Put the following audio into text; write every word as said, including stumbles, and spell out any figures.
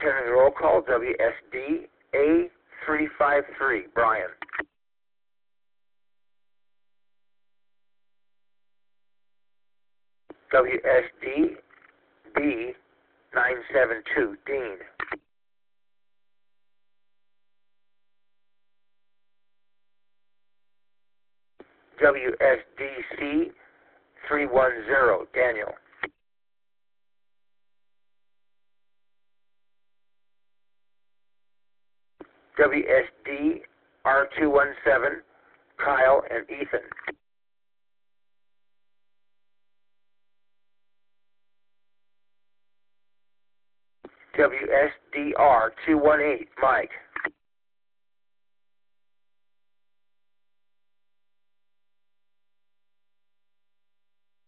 Entering roll call, W S D A three five three, Brian. W S D B nine seven two, Dean. W S D C three one zero, Daniel. W S D R two one seven, Kyle and Ethan. W S D R two one eight, Mike.